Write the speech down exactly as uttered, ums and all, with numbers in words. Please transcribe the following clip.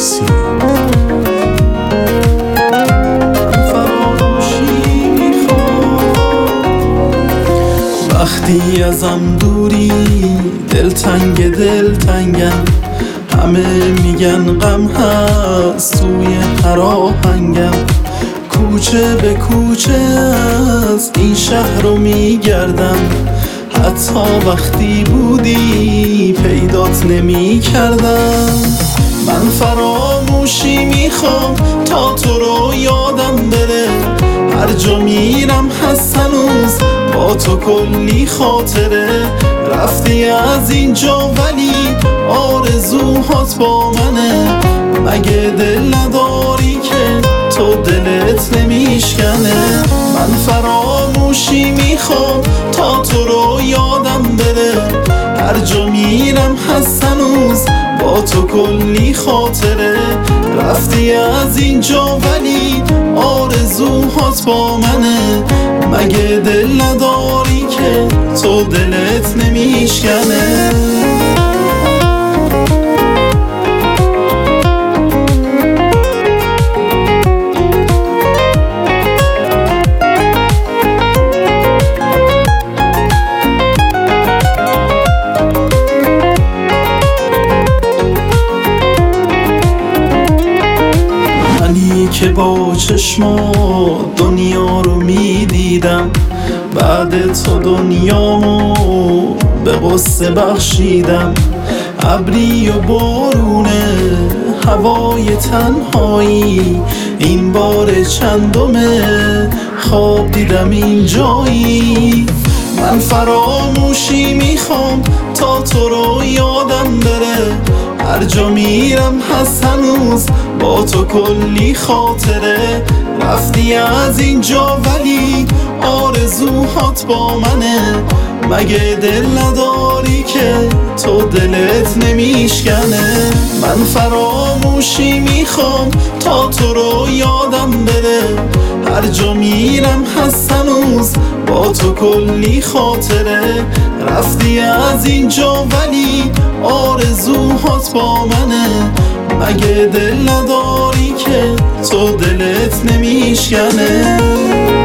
فارسی. وقتی ازم دوری دلتنگ دلتنگم، همه میگن غم هست توی هر آهنگم. کوچه به کوچه از این شهر رو میگردم، حتی وقتی بودی پیدات نمی کردم. من فراموشی میخوام تا تو رو یادم بره، هر جا میرم هست هنوز با تو کلی خاطره. رفتی از اینجا ولی آرزوهات با منه، مگه دل نداری که تو دلت نمیشکنه؟ من فراموشی میخوام تا تو رو یادم بره، هر جا میرم هست هنوز با تو کلی خاطره. رفتی از اینجا ولی آرزوهات با منه، مگه دل نداری که تو دلت نمیشکنه؟ که با چشما دنیا رو میدیدم، بعد تو دنیامو به غصه بخشیدم. ابری و بارونه هوای تنهایی، این بار چندمه خواب دیدم اینجایی. من فراموشی میخوام تا تو رو یادم بره، هر جا میرم هست هنوز با تو کلی خاطره. رفتی از اینجا ولی آرزوهات با منه، مگه دل نداری که تو دلت نمیشکنه؟ من فراموشی میخوام تا تو رو یادم بره، هر جا میرم هست هنوز با تو کلی خاطره. رفتی از اینجا ولی آرزوهات با منه، مگه دل نداری که تو دلت نمیشکنه؟